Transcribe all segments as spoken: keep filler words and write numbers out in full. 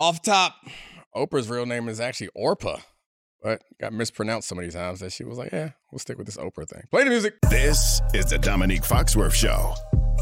Off top, Oprah's real name is actually Orpah, but got mispronounced so many times that she was like, yeah, we'll stick with this Oprah thing. Play the music. This is the Dominique Foxworth Show.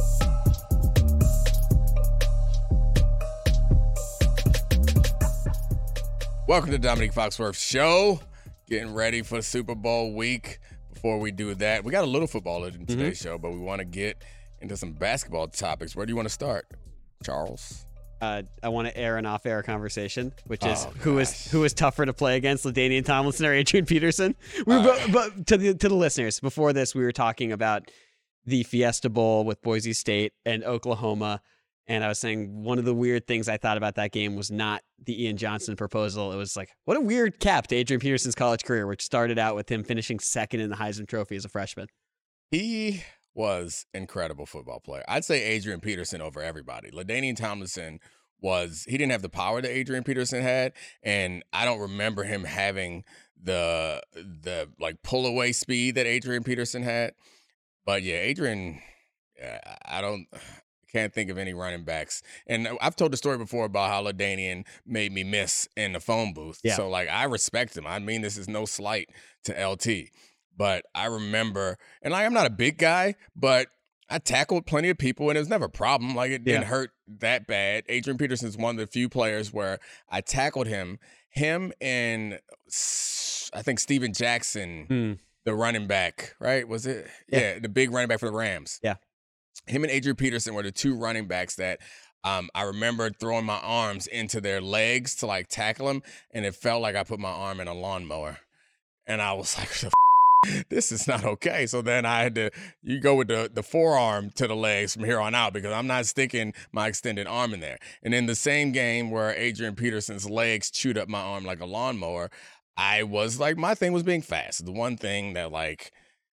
Welcome to the Dominique Foxworth Show. Getting ready for the Super Bowl week. Before we do that, we got a little football in today's mm-hmm. show, but we want to get into some basketball topics. Where do you want to start, Charles? Uh, I want to air an off-air conversation, which is oh, who is who is tougher to play against, LaDainian Tomlinson or Adrian Peterson. We were, uh, but, but to the to the listeners, before this, we were talking about the Fiesta Bowl with Boise State and Oklahoma, and I was saying one of the weird things I thought about that game was not the Ian Johnson proposal. It was like, what a weird cap to Adrian Peterson's college career, which started out with him finishing second in the Heisman Trophy as a freshman. He was incredible football player. I'd say Adrian Peterson over everybody. LaDainian Tomlinson was, he didn't have the power that Adrian Peterson had, and I don't remember him having the the like pull away speed that Adrian Peterson had. But yeah, Adrian, yeah, I don't can't think of any running backs. And I've told the story before about how LaDainian made me miss in the phone booth. Yeah. So like I respect him. I mean, this is no slight to L T. But I remember, and like I'm not a big guy, but I tackled plenty of people, and it was never a problem. Like, it didn't yeah. hurt that bad. Adrian Peterson's one of the few players where I tackled him. Him and I think Steven Jackson, mm. the running back, right? Was it? Yeah. yeah, the big running back for the Rams. Yeah. Him and Adrian Peterson were the two running backs that um, I remember throwing my arms into their legs to, like, tackle them, and it felt like I put my arm in a lawnmower. And I was like, this is not okay. So then I had to, you go with the, the forearm to the legs from here on out because I'm not sticking my extended arm in there. And in the same game where Adrian Peterson's legs chewed up my arm like a lawnmower, I was like, my thing was being fast. The one thing that, like,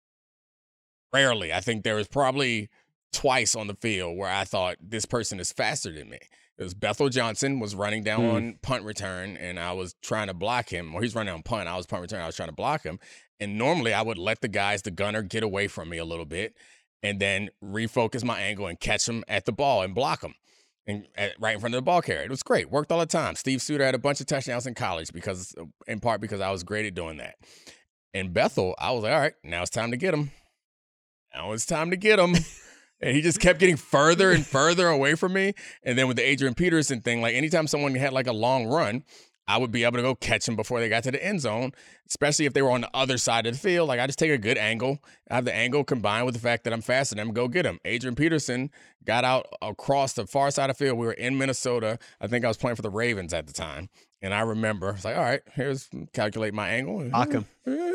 rarely, I think there was probably twice on the field where I thought this person is faster than me. It was Bethel Johnson was running down mm. on punt return, and I was trying to block him. Or he's running on punt. I was punt return. I was trying to block him. And normally I would let the guys, the gunner, get away from me a little bit and then refocus my angle and catch him at the ball and block him and at, right in front of the ball carrier. It was great. Worked all the time. Steve Suter had a bunch of touchdowns in college because, in part because I was great at doing that. And Bethel, I was like, all right, now it's time to get him. Now it's time to get him. And he just kept getting further and further away from me. And then with the Adrian Peterson thing, like anytime someone had like a long run, I would be able to go catch them before they got to the end zone, especially if they were on the other side of the field. Like, I just take a good angle. I have the angle combined with the fact that I'm faster than them, go get him. Adrian Peterson got out across the far side of the field. We were in Minnesota. I think I was playing for the Ravens at the time. And I remember, it's like, all right, here's calculate my angle. Knock him.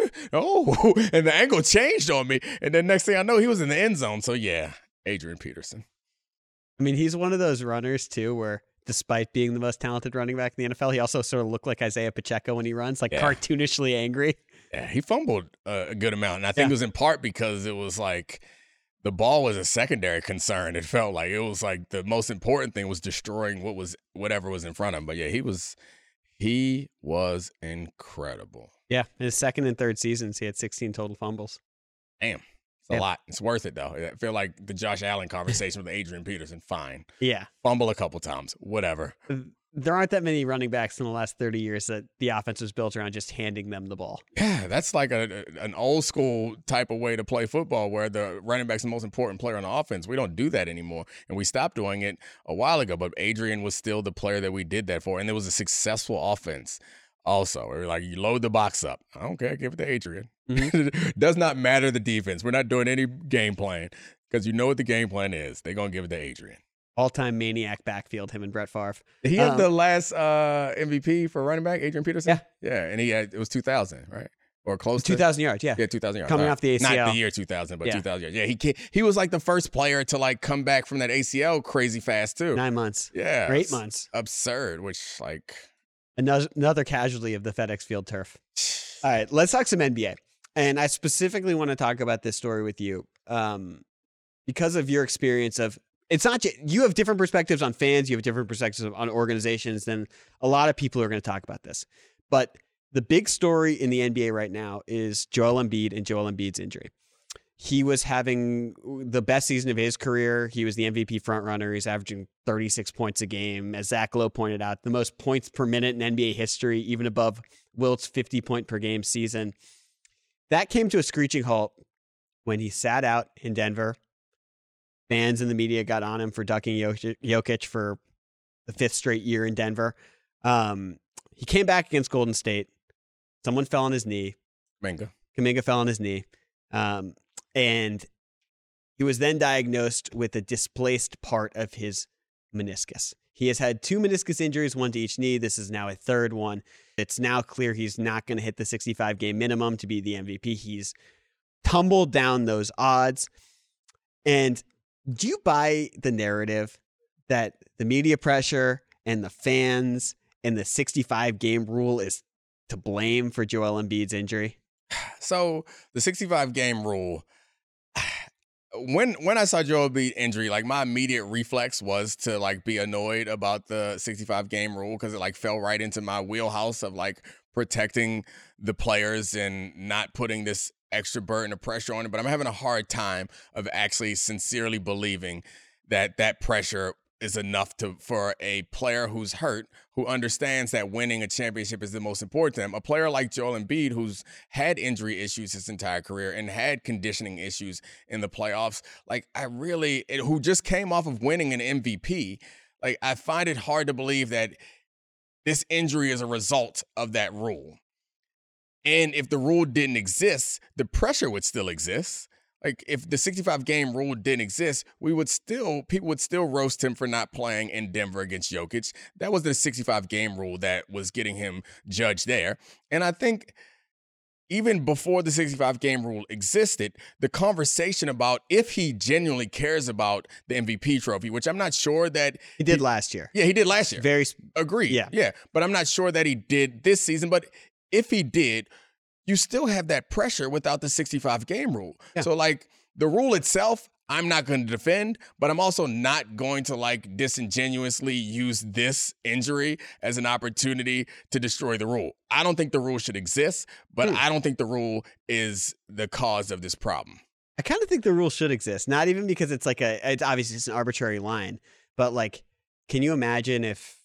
Oh, and the angle changed on me. And then next thing I know, he was in the end zone. So, yeah, Adrian Peterson. I mean, he's one of those runners, too, where despite being the most talented running back in the N F L, he also sort of looked like Isaiah Pacheco when he runs, like yeah. cartoonishly angry. Yeah, he fumbled uh, a good amount. And I think yeah. it was in part because it was like the ball was a secondary concern. It felt like it was like the most important thing was destroying what was whatever was in front of him. But yeah, he was he was incredible. Yeah, in his second and third seasons, he had sixteen total fumbles. Damn. It's a yeah. lot. It's worth it, though. I feel like the Josh Allen conversation with Adrian Peterson, fine. Yeah. Fumble a couple times, whatever. There aren't that many running backs in the last thirty years that the offense was built around just handing them the ball. Yeah, that's like a, an old school type of way to play football where the running back's the most important player on the offense. We don't do that anymore, and we stopped doing it a while ago, but Adrian was still the player that we did that for, and it was a successful offense. Also, we're like, you load the box up. I don't care. Give it to Adrian. Mm-hmm. Does not matter the defense. We're not doing any game plan because you know what the game plan is. They're going to give it to Adrian. All-time maniac backfield, him and Brett Favre. He had um, the last uh, M V P for running back, Adrian Peterson? Yeah. Yeah, and he had, it was two thousand, right? Or close to? two thousand yards, yeah. Yeah, two thousand yards. Coming right. off the A C L. Not the year two thousand, but yeah. two thousand yards. Yeah, he he was like the first player to like come back from that A C L crazy fast, too. Nine months. Yeah. Or eight months. Absurd, which like... Another, another casualty of the FedEx Field turf. All right, let's talk some N B A. And I specifically want to talk about this story with you um, because of your experience of, it's not just, you have different perspectives on fans, you have different perspectives on organizations than a lot of people who are going to talk about this. But the big story in the N B A right now is Joel Embiid and Joel Embiid's injury. He was having the best season of his career. He was the M V P frontrunner. He's averaging thirty-six points a game. As Zach Lowe pointed out, the most points per minute in N B A history, even above Wilt's fifty point per game season. That came to a screeching halt when he sat out in Denver. Fans and the media got on him for ducking Jokic for the fifth straight year in Denver. Um, he came back against Golden State. Someone fell on his knee. Kuminga. Kuminga fell on his knee. Um, and he was then diagnosed with a displaced part of his meniscus. He has had two meniscus injuries, one to each knee. This is now a third one. It's now clear he's not going to hit the sixty-five game minimum to be the M V P. He's tumbled down those odds. And do you buy the narrative that the media pressure and the fans and the sixty-five game rule is to blame for Joel Embiid's injury? So the sixty-five game rule, when when I saw Joel Embiid injury, like my immediate reflex was to like be annoyed about the sixty-five game rule because it like fell right into my wheelhouse of like protecting the players and not putting this extra burden of pressure on it. But I'm having a hard time of actually sincerely believing that that pressure is enough to for a player who's hurt, who understands that winning a championship is the most important to them. A player like Joel Embiid, who's had injury issues his entire career and had conditioning issues in the playoffs, like I really, it, who just came off of winning an M V P, like I find it hard to believe that this injury is a result of that rule. And if the rule didn't exist, the pressure would still exist. Like if the sixty-five game rule didn't exist, we would still, people would still roast him for not playing in Denver against Jokic. That was the sixty-five game rule that was getting him judged there. And I think even before the sixty-five game rule existed, the conversation about if he genuinely cares about the M V P trophy, which I'm not sure that he did he, last year. Yeah, he did last year. Very agreed. Yeah. Yeah. But I'm not sure that he did this season. But if he did, you still have that pressure without the sixty-five game rule. Yeah. So like the rule itself, I'm not going to defend, but I'm also not going to like disingenuously use this injury as an opportunity to destroy the rule. I don't think the rule should exist, but hmm. I don't think the rule is the cause of this problem. I kind of think the rule should exist, not even because it's like a, it's obviously it's an arbitrary line, but like, can you imagine if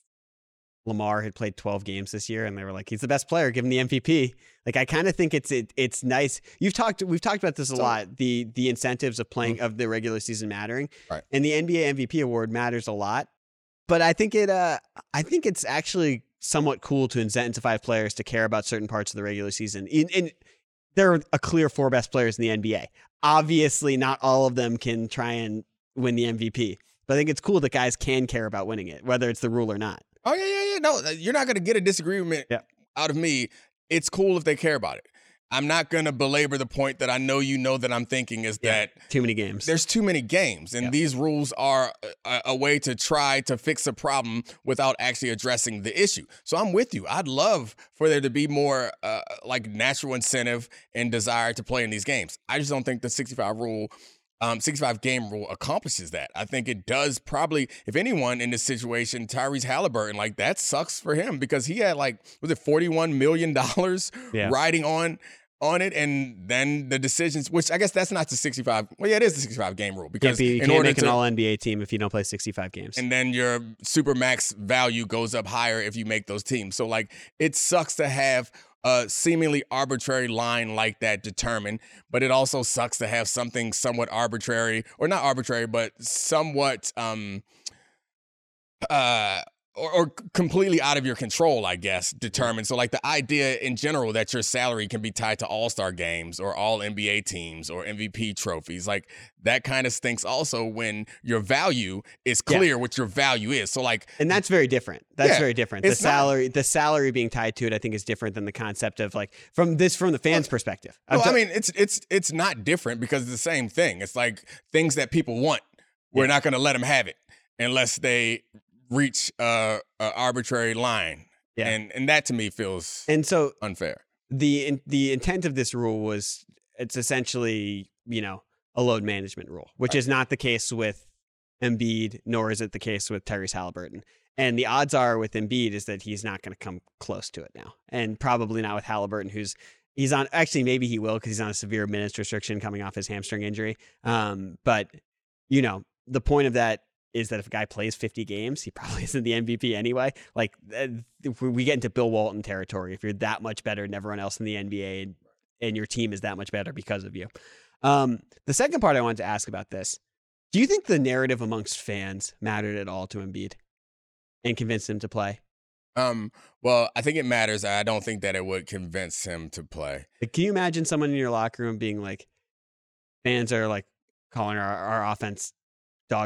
Lamar had played twelve games this year and they were like, he's the best player, give him the M V P. Like, I kind of think it's, it, it's nice. You've talked, we've talked about this a so, lot, the, the incentives of playing mm-hmm. of the regular season mattering, right. And the N B A M V P award matters a lot, but I think it, uh, I think it's actually somewhat cool to incentivize players to care about certain parts of the regular season. In, in there are a clear four best players in the N B A. Obviously not all of them can try and win the M V P, but I think it's cool that guys can care about winning it, whether it's the rule or not. Oh, yeah, yeah, yeah. No, you're not going to get a disagreement yeah. out of me. It's cool if they care about it. I'm not going to belabor the point that I know you know that I'm thinking is yeah. that too many games. There's too many games, and yeah. these rules are a, a way to try to fix a problem without actually addressing the issue. So I'm with you. I'd love for there to be more uh, like natural incentive and desire to play in these games. I just don't think the sixty-five rule Um, sixty-five game rule accomplishes that. I think it does probably, if anyone in this situation, Tyrese Halliburton, like that sucks for him because he had like, was it forty-one million dollars yeah. riding on on it, and then the decisions, which I guess that's not the sixty-five. Well, yeah, it is the sixty-five game rule because can't be, you in can't order make to, an all N B A team if you don't play sixty-five games, and then your super max value goes up higher if you make those teams. So like, it sucks to have a seemingly arbitrary line like that determined, but it also sucks to have something somewhat arbitrary, or not arbitrary, but somewhat um, uh, or, or completely out of your control, I guess, determined. So like the idea in general that your salary can be tied to all-star games or all N B A teams or M V P trophies, like that kind of stinks also when your value is clear yeah. what your value is. So like, and that's very different. That's yeah, very different. The salary, not, the salary being tied to it, I think is different than the concept of like from this, from the fans' well, perspective. Well, I mean, it's, it's, it's not different because it's the same thing. It's like things that people want. We're yeah. not going to let them have it unless they reach uh, a arbitrary line. Yeah. And and that to me feels and so unfair. The the intent of this rule was it's essentially, you know, a load management rule, which right. is not the case with Embiid, nor is it the case with Tyrese Halliburton. And the odds are with Embiid is that he's not going to come close to it now. And probably not with Halliburton, who's He's on, actually, maybe he will because he's on a severe minutes restriction coming off his hamstring injury. Um, but, you know, the point of that is that if a guy plays fifty games, he probably isn't the M V P anyway. Like, uh, we get into Bill Walton territory if you're that much better than everyone else in the N B A and, and your team is that much better because of you. Um, the second part I wanted to ask about this, do you think the narrative amongst fans mattered at all to Embiid and convinced him to play? Um, well, I think it matters. I don't think that it would convince him to play. Like, can you imagine someone in your locker room being like, fans are like calling our, our offense dog,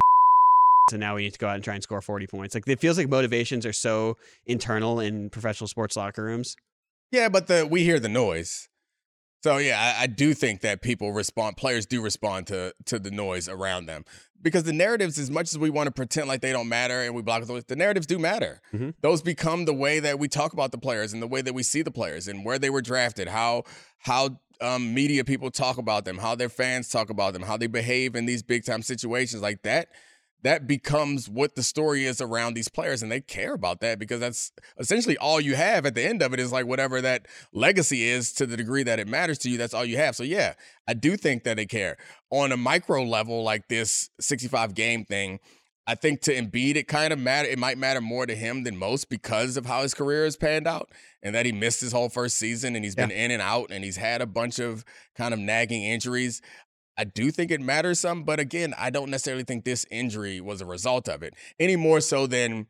so now we need to go out and try and score forty points. Like, it feels like motivations are so internal in professional sports locker rooms. Yeah, but the we hear the noise. So, yeah, I, I do think that people respond, players do respond to to the noise around them. Because the narratives, as much as we want to pretend like they don't matter and we block those, the narratives do matter. Mm-hmm. Those become the way that we talk about the players and the way that we see the players and where they were drafted, how how um, media people talk about them, how their fans talk about them, how they behave in these big-time situations like that. That becomes what the story is around these players, and they care about that because that's essentially all you have at the end of it is like whatever that legacy is to the degree that it matters to you, that's all you have. So, yeah, I do think that they care. On a micro level, like this sixty-five game thing, I think to Embiid, it kind of matter. It might matter more to him than most because of how his career has panned out and that he missed his whole first season and he's been yeah. in and out and he's had a bunch of kind of nagging injuries. I do think it matters some, but again, I don't necessarily think this injury was a result of it, any more so than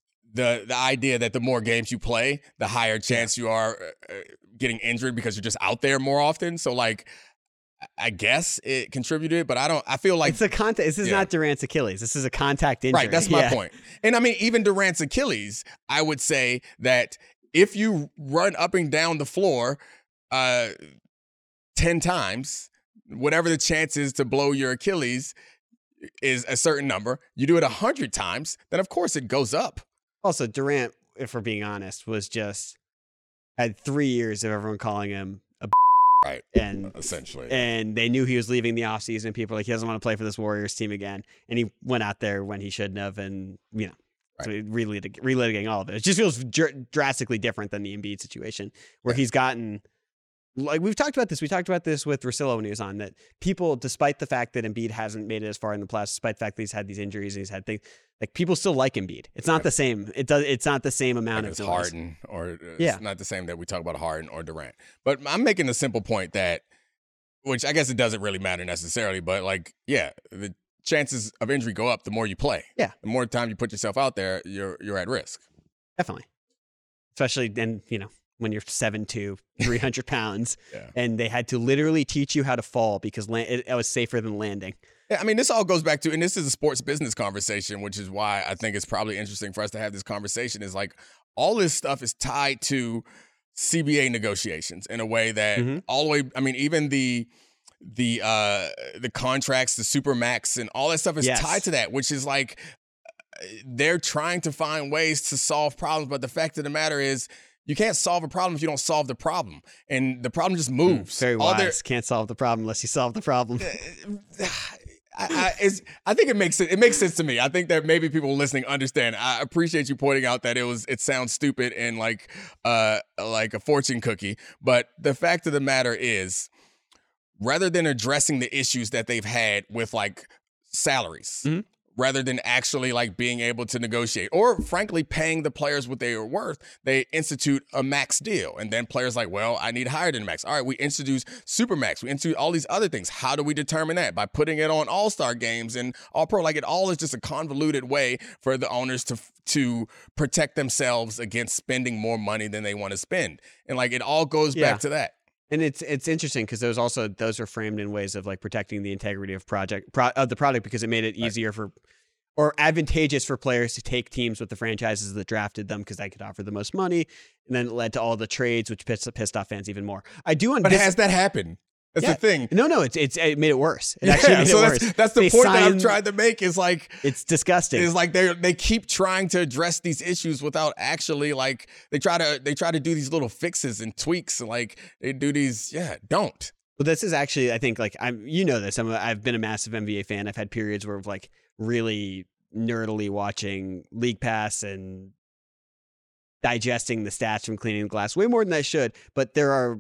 the the idea that the more games you play, the higher chance you are uh, getting injured because you're just out there more often. So, like, I guess it contributed, but I don't. I feel like it's a contact. This is yeah. not Durant's Achilles. This is a contact injury. Right. That's my yeah. point. And I mean, even Durant's Achilles, I would say that if you run up and down the floor uh, ten times. Whatever the chance is to blow your Achilles is a certain number. You do it a hundred times, then of course it goes up. Also, Durant, if we're being honest, was just had three years of everyone calling him a right, and essentially, and they knew he was leaving the offseason. People were like, he doesn't want to play for this Warriors team again, and he went out there when he shouldn't have, and you know, right. so relitigating, relitigating all of it. It just feels dr- drastically different than the Embiid situation, where yeah. he's gotten. Like we've talked about this, we talked about this with Russillo when he was on, that people, despite the fact that Embiid hasn't made it as far in the playoffs, despite the fact that he's had these injuries and he's had things, like people still like Embiid. It's not the same. It does. It's not the same amount like of it's Harden, or it's yeah. not the same that we talk about Harden or Durant. But I'm making a simple point that, which I guess it doesn't really matter necessarily, but like, yeah, the chances of injury go up the more you play. Yeah, the more time you put yourself out there, you're you're at risk. Definitely, especially then you know. when you're seven two, three hundred pounds, yeah. and they had to literally teach you how to fall because land- it, it was safer than landing. Yeah, I mean, this all goes back to, and this is a sports business conversation, which is why I think it's probably interesting for us to have this conversation, is like all this stuff is tied to C B A negotiations in a way that mm-hmm. all the way, I mean, even the the uh, the contracts, the Supermax, and all that stuff is yes. tied to that, which is like they're trying to find ways to solve problems, but the fact of the matter is, you can't solve a problem if you don't solve the problem. And the problem just moves. Mm, very wise. Their, can't solve the problem unless you solve the problem. I, I, it's, I think it makes sense. It makes sense to me. I think that maybe people listening understand. I appreciate you pointing out that it was. It sounds stupid and like, uh, like a fortune cookie. But the fact of the matter is, rather than addressing the issues that they've had with like salaries, mm-hmm. rather than actually like being able to negotiate or frankly paying the players what they are worth, they institute a max deal. And then players like, well, I need higher than max. All right, we introduce Supermax. We institute all these other things. How do we determine that? By putting it on all-star games and all-pro. Like it all is just a convoluted way for the owners to to protect themselves against spending more money than they want to spend. And like it all goes yeah. back to that. And it's it's interesting because those also those are framed in ways of like protecting the integrity of project pro, of the product because it made it easier right. for or advantageous for players to take teams with the franchises that drafted them because they could offer the most money, and then it led to all the trades, which pissed, pissed off fans even more. I do understand. But has that happened? That's yeah. the thing. No, no, it's it's it made it worse. It yeah, actually made so it that's, worse. That's the they point signed, that I'm trying to make. Is like it's disgusting. Is like they they keep trying to address these issues without actually like they try to they try to do these little fixes and tweaks and like they do these yeah don't. Well, this is actually I think like I'm you know this I'm a, I've been a massive N B A fan. I've had periods where I've like really nerdily watching League Pass and digesting the stats from Cleaning the Glass way more than I should. But there are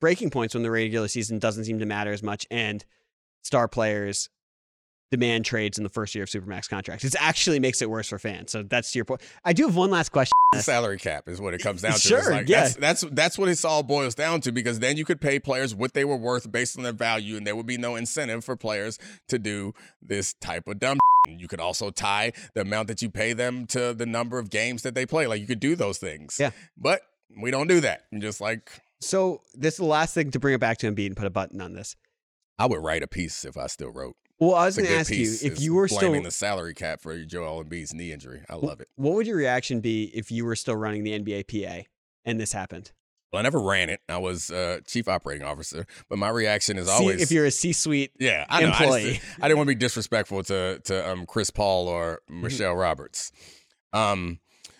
breaking points when the regular season doesn't seem to matter as much, and star players demand trades in the first year of Supermax contracts. It actually makes it worse for fans. So that's to your point. I do have one last question. The salary cap is what it comes down to. Sure, It's like, yeah. That's, that's that's what it all boils down to, because then you could pay players what they were worth based on their value, and there would be no incentive for players to do this type of dumb. You could also tie the amount that you pay them to the number of games that they play. Like, you could do those things. Yeah. But we don't do that. I'm just like, So this is the last thing to bring it back to Embiid and put a button on this. I would write a piece if I still wrote. Well, I was It's a going to good ask you, piece. if It's you were blaming still, the salary cap for Joel Embiid's knee injury. I love it. what would your reaction be if you were still running the N B A P A and this happened? Well, I never ran it. I was uh, chief operating officer, but my reaction is See, always if you're a C-suite yeah, I know. employee. I, just, I didn't want to be disrespectful to to um, Chris Paul or Michelle Roberts. Um,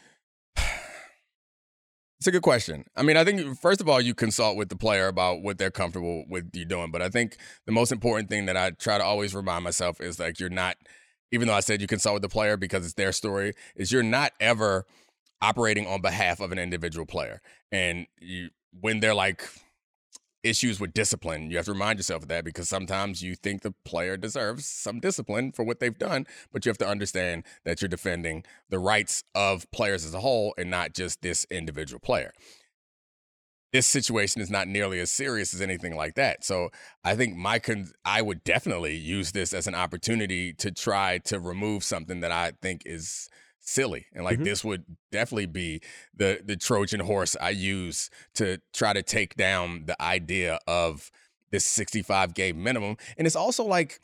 it's a good question. I mean, I think first of all, you consult with the player about what they're comfortable with you doing. But I think the most important thing that I try to always remind myself is like you're not, even though I said you consult with the player because it's their story, is you're not ever operating on behalf of an individual player. And you, when they're like issues with discipline, you have to remind yourself of that, because sometimes you think the player deserves some discipline for what they've done, but you have to understand that you're defending the rights of players as a whole and not just this individual player. This situation is not nearly as serious as anything like that. So I think my con- I would definitely use this as an opportunity to try to remove something that I think is silly. And like, Mhm. this would definitely be the the Trojan horse I use to try to take down the idea of this sixty-five game minimum. And it's also like,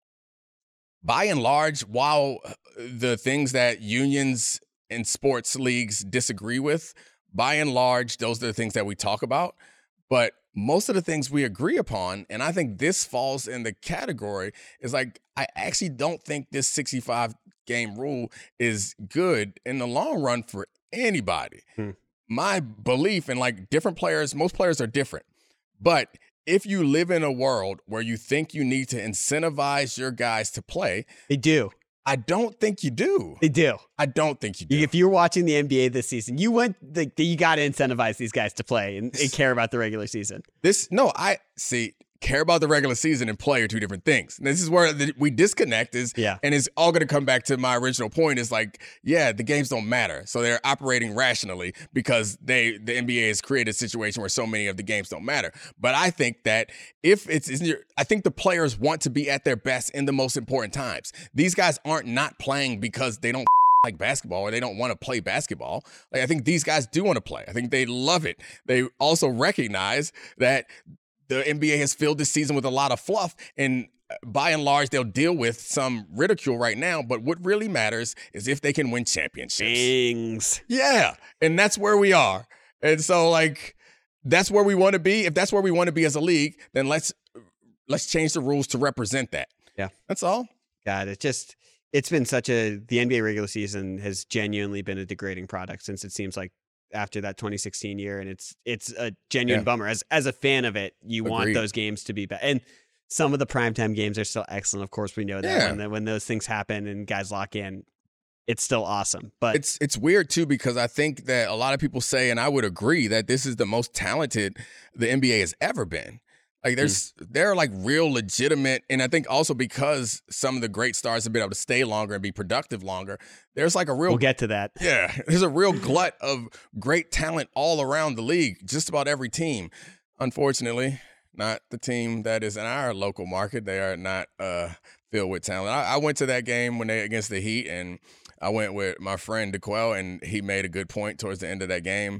by and large, while the things that unions and sports leagues disagree with, by and large, those are the things that we talk about. But most of the things we agree upon, and I think this falls in the category, is like, I actually don't think this sixty-five game rule is good in the long run for anybody. Hmm. My belief, and like different players, most players are different. But if you live in a world where you think you need to incentivize your guys to play, They do. I don't think you do. They do. I don't think you do. If you're watching the N B A this season, you went the, the you got to incentivize these guys to play and, and care about the regular season. This, no, I see, care about the regular season and play are two different things. And this is where the, we disconnect is, Yeah. and it's all going to come back to my original point is like, yeah, the games don't matter. So they're operating rationally because they, the N B A has created a situation where so many of the games don't matter. But I think that if it's, in your, I think the players want to be at their best in the most important times. These guys aren't not playing because they don't like basketball or they don't want to play basketball. Like, I think these guys do want to play. I think they love it. They also recognize that the N B A has filled this season with a lot of fluff, and by and large, they'll deal with some ridicule right now. But what really matters is if they can win championships. Things. Yeah, and that's where we are. And so, like, that's where we want to be. If that's where we want to be as a league, then let's let's change the rules to represent that. Yeah, that's all. God, it just it's been such a the N B A regular season has genuinely been a degrading product since it seems like after that twenty sixteen year, and it's it's a genuine Yeah. bummer. As as a fan of it, you want Agreed. those games to be better. And some of the primetime games are still excellent. Of course, we know that Yeah. when the, when those things happen and guys lock in, it's still awesome. But It's it's weird too, because I think that a lot of people say, and I would agree, that this is the most talented the N B A has ever been. Like, there's they're like real legitimate, and I think also because some of the great stars have been able to stay longer and be productive longer, there's like a real we'll get to that. yeah, there's a real glut of great talent all around the league, just about every team. Unfortunately, not the team that is in our local market. They are not uh, filled with talent. I, I went to that game when they against the Heat, and I went with my friend DeQuell, and he made a good point towards the end of that game.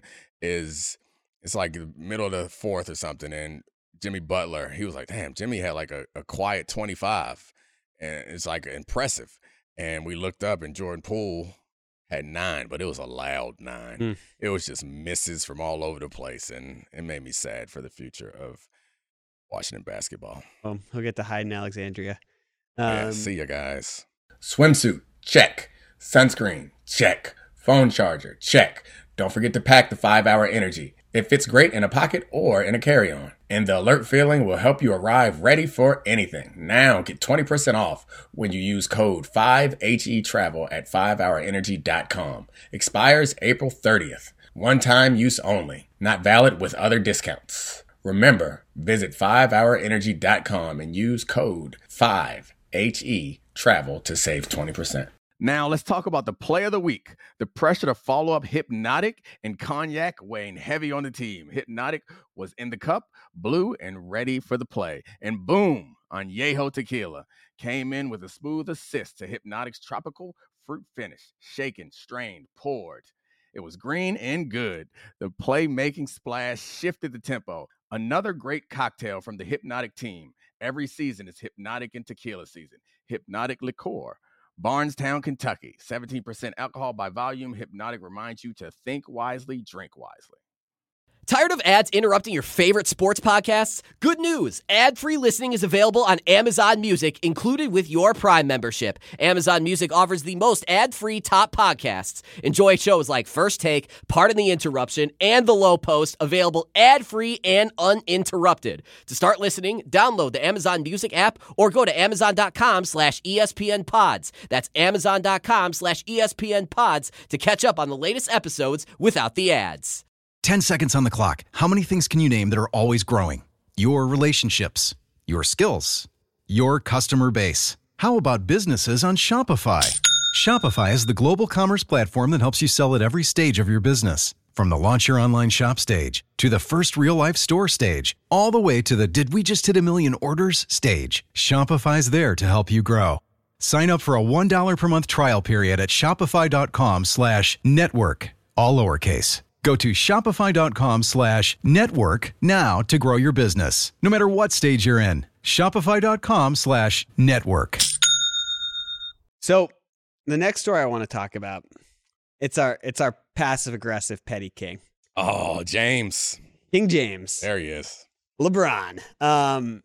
Is it's like the middle of the fourth or something, and Jimmy Butler, he was like, damn, Jimmy had like a, a quiet twenty-five, and it's like impressive. And we looked up, and Jordan Poole had nine, but it was a loud nine. Mm. It was just misses from all over the place, and it made me sad for the future of Washington basketball. Well, he'll get to hide in Alexandria. Um, Yeah, see ya, guys. Swimsuit, check. Sunscreen, check. Phone charger, check. Don't forget to pack the five hour Energy. It fits great in a pocket or in a carry-on. And the alert feeling will help you arrive ready for anything. Now get twenty percent off when you use code five H E Travel at five hour energy dot com. Expires April thirtieth. One time use only. Not valid with other discounts. Remember, visit five hour energy dot com and use code five H E travel to save twenty percent. Now let's talk about the play of the week. The pressure to follow up Hypnotic and Cognac weighing heavy on the team. Hypnotic was in the cup, blue, and ready for the play. And boom, Añejo Tequila came in with a smooth assist to Hypnotic's tropical fruit finish. Shaken, strained, poured. It was green and good. The playmaking splash shifted the tempo. Another great cocktail from the Hypnotic team. Every season is Hypnotic and Tequila season. Hypnotic Liqueur. Barnstown, Kentucky. seventeen percent alcohol by volume. Hypnotic reminds you to think wisely, drink wisely. Tired of ads interrupting your favorite sports podcasts? Good news! Ad-free listening is available on Amazon Music, included with your Prime membership. Amazon Music offers the most ad-free top podcasts. Enjoy shows like First Take, Pardon the Interruption, and The Low Post, available ad-free and uninterrupted. To start listening, download the Amazon Music app or go to amazon.com slash ESPN pods. That's amazon.com slash ESPN pods to catch up on the latest episodes without the ads. ten seconds on the clock. How many things can you name that are always growing? Your relationships, your skills, your customer base. How about businesses on Shopify? Shopify is the global commerce platform that helps you sell at every stage of your business. From the launch your online shop stage, to the first real-life store stage, all the way to the did we just hit a million orders stage. Shopify's there to help you grow. Sign up for a one dollar per month trial period at shopify.com slash network, all lowercase. Go to shopify.com slash network now to grow your business, no matter what stage you're in. Shopify.com slash network. So the next story I want to talk about, it's our it's our passive-aggressive petty king. Oh, James. King James. There he is. LeBron. Um,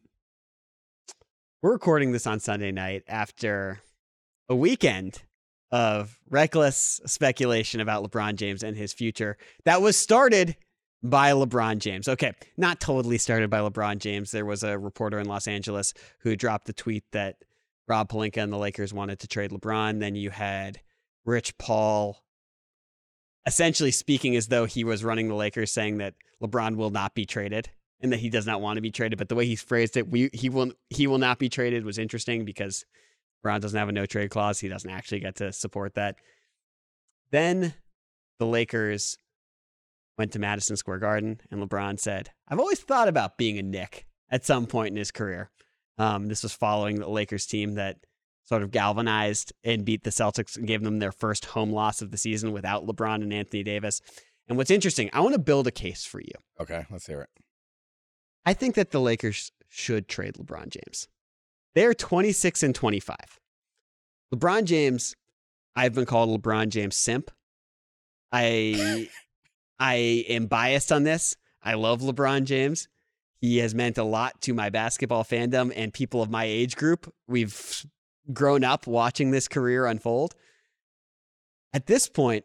we're recording this on Sunday night after a weekend of reckless speculation about LeBron James and his future that was started by LeBron James. Okay, not totally started by LeBron James. There was a reporter in Los Angeles who dropped the tweet that Rob Pelinka and the Lakers wanted to trade LeBron. Then you had Rich Paul essentially speaking as though he was running the Lakers, saying that LeBron will not be traded and that he does not want to be traded. But the way he phrased it, we, he will he will not be traded, was interesting because LeBron doesn't have a no trade clause. He doesn't actually get to support that. Then the Lakers went to Madison Square Garden, and LeBron said, I've always thought about being a Knick at some point in his career. Um, this was following the Lakers team that sort of galvanized and beat the Celtics and gave them their first home loss of the season without LeBron and Anthony Davis. And what's interesting, I want to build a case for you. Okay, let's hear it. I think that the Lakers should trade LeBron James. They're twenty-six and twenty-five. LeBron James, I've been called LeBron James simp. I I am biased on this. I love LeBron James. He has meant a lot to my basketball fandom and people of my age group. We've grown up watching this career unfold. At this point,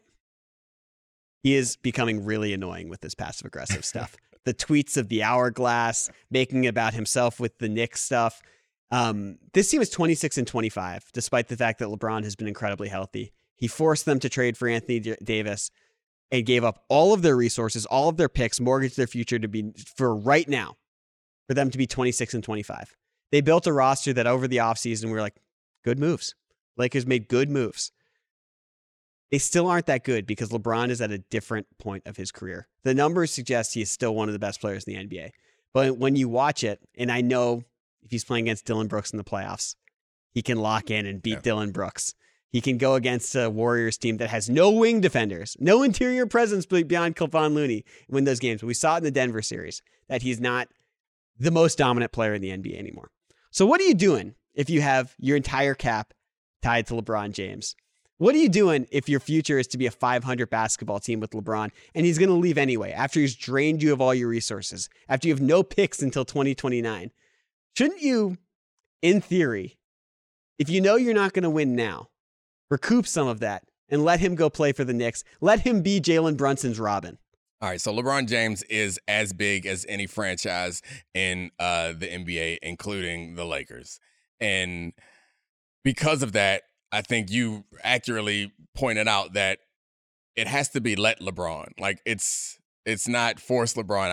he is becoming really annoying with this passive-aggressive stuff. The tweets of the hourglass, making it about himself with the Knicks stuff. Um, this team is twenty-six and twenty-five, despite the fact that LeBron has been incredibly healthy. He forced them to trade for Anthony D- Davis and gave up all of their resources, all of their picks, mortgaged their future to be for right now, for them to be twenty-six and twenty-five. They built a roster that over the offseason, we were like, good moves. Lakers made good moves. They still aren't that good because LeBron is at a different point of his career. The numbers suggest he is still one of the best players in the N B A. But when you watch it, and I know if he's playing against Dillon Brooks in the playoffs, he can lock in and beat yeah. Dillon Brooks. He can go against a Warriors team that has no wing defenders, no interior presence beyond Kevon Looney, and win those games. We saw it in the Denver series that he's not the most dominant player in the N B A anymore. So what are you doing if you have your entire cap tied to LeBron James? What are you doing if your future is to be a five hundred basketball team with LeBron and he's going to leave anyway after he's drained you of all your resources, after you have no picks until twenty twenty-nine? Shouldn't you, in theory, if you know you're not going to win now, recoup some of that and let him go play for the Knicks? Let him be Jalen Brunson's Robin. All right, so LeBron James is as big as any franchise in uh, the N B A, including the Lakers. And because of that, I think you accurately pointed out that it has to be let LeBron. Like, it's it's not force LeBron out.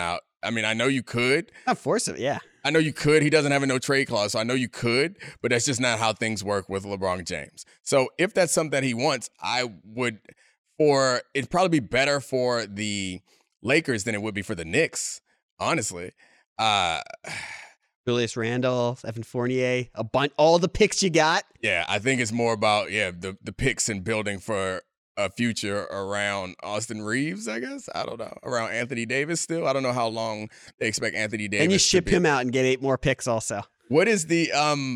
I mean, I know you could. Not force it, yeah. I know you could. He doesn't have a no trade clause, so I know you could, but that's just not how things work with LeBron James. So if that's something that he wants, I would, for it'd probably be better for the Lakers than it would be for the Knicks, honestly. Uh, Julius Randle, Evan Fournier, a bunch, all the picks you got. yeah, I think it's more about, yeah, the, the picks and building for a future around Austin Reeves, I guess. I don't know. Around Anthony Davis still. I don't know how long they expect Anthony Davis And you to ship be. him out and get eight more picks also. What is the um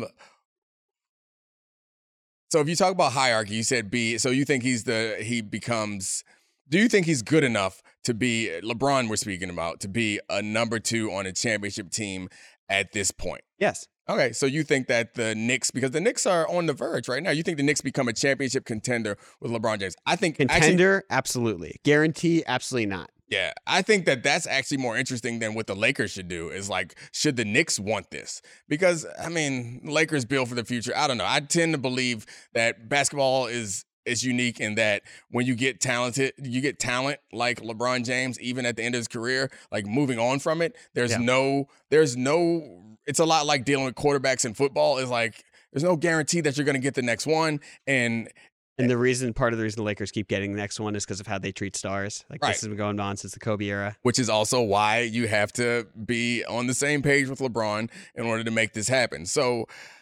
so if you talk about hierarchy, you said B, so you think he's the he becomes do you think he's good enough to be LeBron we're speaking about, to be a number two on a championship team at this point? Yes. Okay, so you think that the Knicks, because the Knicks are on the verge right now, you think the Knicks become a championship contender with LeBron James? I think actually, Contender, absolutely. Guarantee, absolutely not. yeah, I think that that's actually more interesting than what the Lakers should do. Is like, should the Knicks want this? Because, I mean, Lakers build for the future. I don't know. I tend to believe that basketball is is unique in that when you get talented, you get talent like LeBron James, even at the end of his career, like moving on from it, there's Yeah. no, there's no, it's a lot like dealing with quarterbacks in football. Is like, there's no guarantee that you're going to get the next one. And And the reason, part of the reason the Lakers keep getting the next one is because of how they treat stars. Like Right. this has been going on since the Kobe era. which is also why you have to be on the same page with LeBron in order to make this happen. So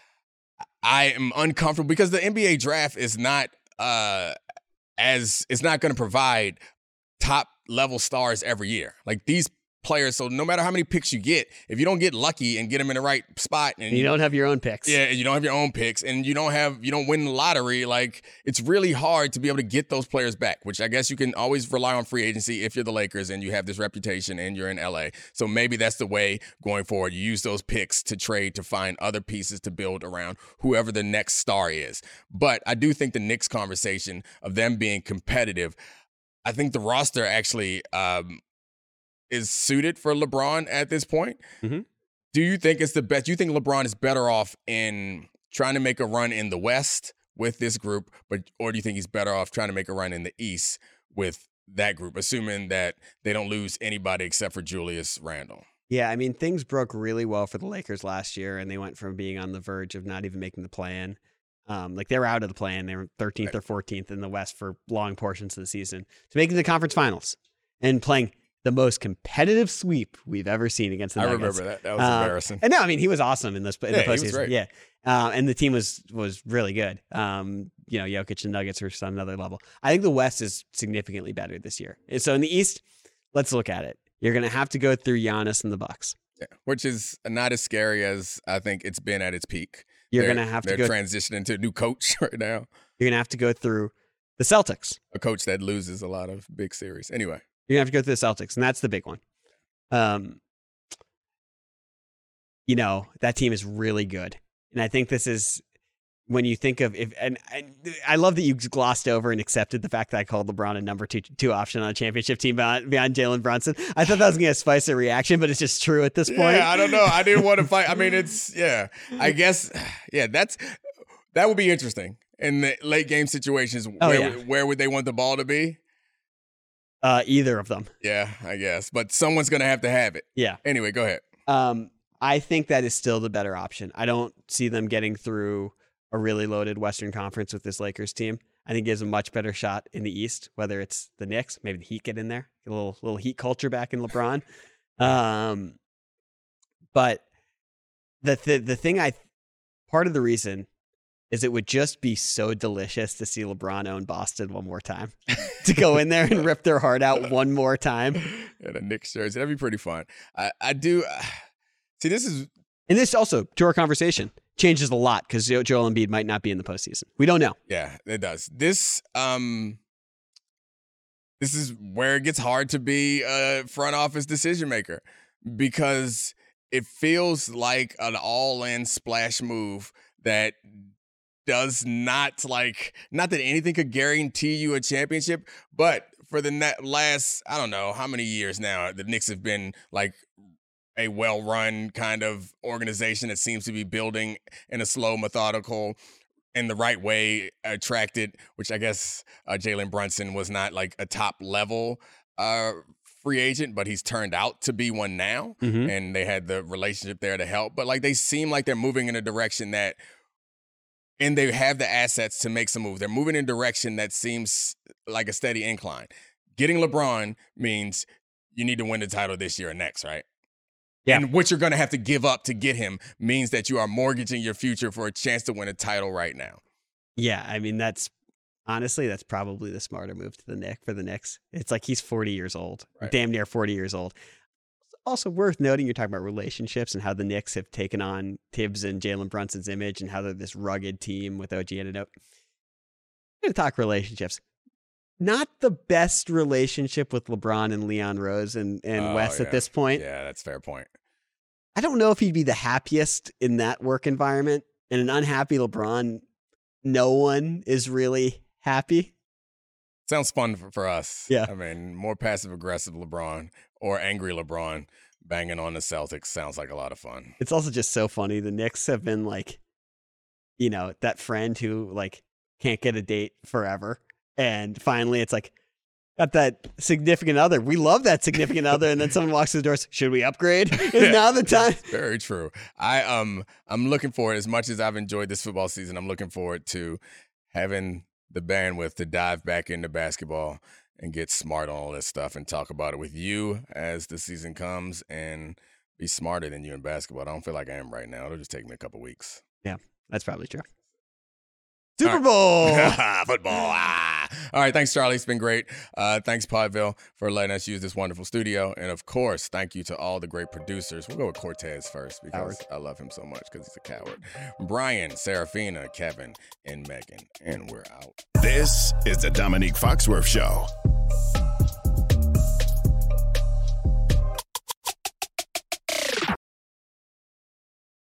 I am uncomfortable because the N B A draft is not uh as it's not going to provide top level stars every year. Like these players, so no matter how many picks you get, if you don't get lucky and get them in the right spot, and And you don't have your own picks. yeah, and you don't have your own picks, and you don't have you don't win the lottery, like it's really hard to be able to get those players back, which I guess you can always rely on free agency if you're the Lakers and you have this reputation and you're in L A. So maybe that's the way going forward. You use those picks to trade to find other pieces to build around whoever the next star is. But I do think the Knicks conversation of them being competitive, I think the roster actually um, is suited for LeBron at this point. Mhm. Do you think it's the best? Do you think LeBron is better off in trying to make a run in the West with this group, but or do you think he's better off trying to make a run in the East with that group, assuming that they don't lose anybody except for Julius Randle? Yeah, I mean, things broke really well for the Lakers last year, and they went from being on the verge of not even making the play-in. Um, like they were out of the play-in. They were thirteenth Right. or fourteenth in the West for long portions of the season, to making the conference finals and playing the most competitive sweep we've ever seen against the I Nuggets. remember that. That was Um, embarrassing. And no, I mean, he was awesome in this in Yeah, the he was postseason. great. Yeah. Uh, and the team was was really good. Um, you know, Jokic and Nuggets are on another level. I think the West is significantly better this year. And so in the East, let's look at it. You're going to have to go through Giannis and the Bucks. Yeah, which is not as scary as I think it's been at its peak. You're They're- going to have to they're go. transitioning to a new coach right now, You're going to have to go through the Celtics. a coach that loses a lot of big series. Anyway, You're going to have to go through the Celtics, and that's the big one. Um, you know, that team is really good. And I think this is when you think of if and, and I love that you glossed over and accepted the fact that I called LeBron a number two two option on a championship team beyond, beyond Jalen Brunson. I thought that was going to spice a reaction, but it's just true at this point. yeah, I don't know. I didn't want to fight. I mean, it's yeah. I guess yeah. That's that would be interesting in the late game situations. Oh, where yeah. where would they want the ball to be? Uh, either of them. Yeah, I guess. But someone's gonna have to have it. Yeah. Anyway, go ahead. Um, I think that is still the better option. I don't see them getting through a really loaded Western Conference with this Lakers team. I think it gives a much better shot in the East, whether it's the Knicks, maybe the Heat get in there, get a little little Heat culture back in LeBron. Um, but the the the thing I part of the reason is it would just be so delicious to see LeBron own Boston one more time, to go in there and rip their heart out one more time. Yeah, the Knicks jersey. That'd be pretty fun. I, I do see this is And this also, to our conversation, changes a lot because Joel Embiid might not be in the postseason. We don't know. yeah, it does. This um this is where it gets hard to be a front office decision maker because it feels like an all-in splash move that does not like not that anything could guarantee you a championship, but for the net last I don't know how many years now the Knicks have been like a well-run kind of organization that seems to be building in a slow, methodical, in the right way, attracted, which I guess uh, Jalen Brunson was not like a top level uh, free agent, but he's turned out to be one now. Mhm. And they had the relationship there to help. But like they seem like they're moving in a direction that, and they have the assets to make some moves. They're moving in a direction that seems like a steady incline. Getting LeBron means you need to win the title this year or next, right? Yeah. And what you're going to have to give up to get him means that you are mortgaging your future for a chance to win a title right now. Yeah, I mean, that's honestly, that's probably the smarter move to the Knicks for the Knicks. It's like he's forty years old, Right. damn near forty years old. Also worth noting, you're talking about relationships and how the Knicks have taken on Tibbs and Jalen Brunson's image and how they're this rugged team with O G Anunoby. We're going to talk relationships. Not the best relationship with LeBron and Leon Rose and, and Oh, West yeah. at this point. Yeah, that's a fair point. I don't know if he'd be the happiest in that work environment. And an unhappy LeBron, no one is really happy. Sounds fun for, for us. Yeah. I mean, more passive-aggressive LeBron or angry LeBron banging on the Celtics sounds like a lot of fun. It's also just so funny. The Knicks have been like, you know, that friend who like can't get a date forever. And finally it's like, got that significant other. We love that significant other. And then someone walks through the doors. Should we upgrade? Is now the time? Very true. I um I'm looking forward, as much as I've enjoyed this football season, I'm looking forward to having the bandwidth to dive back into basketball and get smart on all this stuff and talk about it with you as the season comes and be smarter than you in basketball. I don't feel like I am right now. It'll just take me a couple weeks. Yeah, that's probably true. Super Bowl. Football. Ah. All right. Thanks, Charlie. It's been great. Uh, thanks, Podville, for letting us use this wonderful studio. And, of course, thank you to all the great producers. We'll go with Cortez first because Coward. I love him so much because he's a coward. Brian, Serafina, Kevin, and Megan. And we're out. This is the Dominique Foxworth Show.